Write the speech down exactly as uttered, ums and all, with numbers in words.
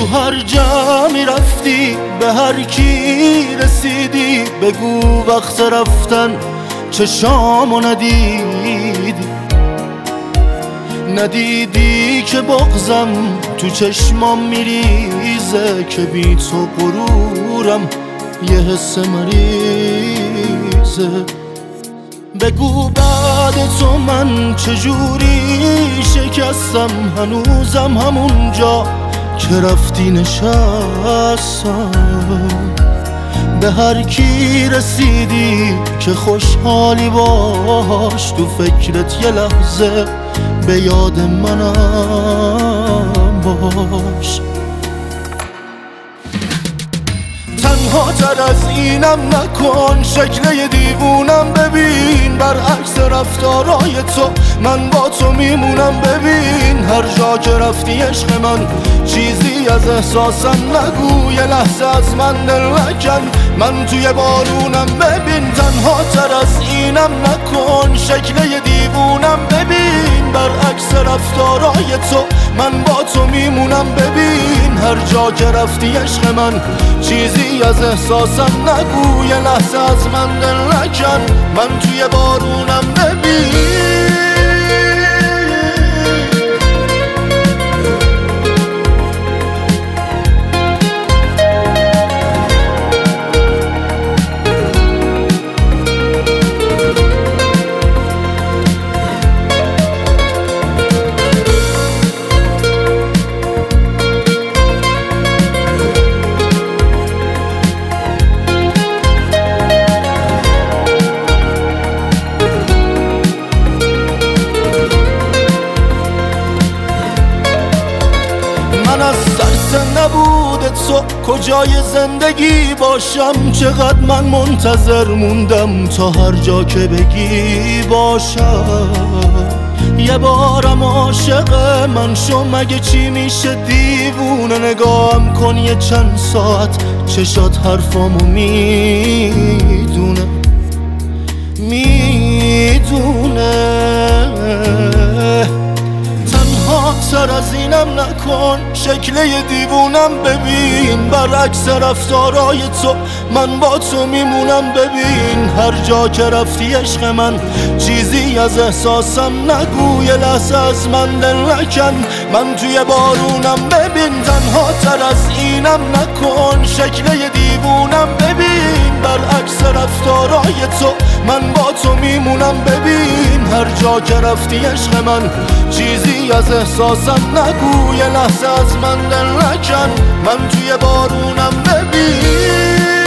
هر جمعی رفتی به هر کی رسیدی بگو وقت رفتن چشامو ندیدی، ندیدی که بغضم تو چشمام میریزه، که بی تو غرورم یه حس مریضه. بگو بعد تو من چجوری شکستم، هنوزم همونجا که رفتی نشستم. به هر کی رسیدی که خوشحالی باش، تو فکرت یه لحظه به یاد منم باش. تنها تر از اینم نکن، شکل یه دیوونم ببین، برعکس رفتارای تو من با تو میمونم. ببین هر جا که رفتی عشق من، چیزی از احساسم نگو، یه لحظه از من دل نکن، من توی بارونم. ببین تنها تر از اینم نکن، شکل یه دیوونم ببین، برعکس رفتارای تو من با تو میمونم. ببین هر جا که رفتی عشق من، چیزی از احساسم نگو، یه لحظه از من دل نکن، من توی بارونم. ببین من از ترس نبود تو کجای زندگی باشم، چقدر من منتظر موندم تا هر جا که بگی باشم. یه بارم عاشق من شو، مگه چی میشه دیوونه، نگاهم کن یه چند ساعت، چشات حرفامو میدونه میدونه. تر از اینم نکن، شکل یه دیوونم ببین، برعکس رفتارای تو من با تو میمونم. ببین هر جا که رفتی عشق من، چیزی از احساسم نگو، یه لحظه از من دل نکن، من توی بارونم. ببین تنها تر از اینم نکن، شکل یه دیوونم ببین، برعکس رفتارای تو من با تو میمونم. ببین هر جا که رفتی عشق من، چیزی از احساسم نگو، یه لحظه از من دل نکن، من توی بارونم. ببین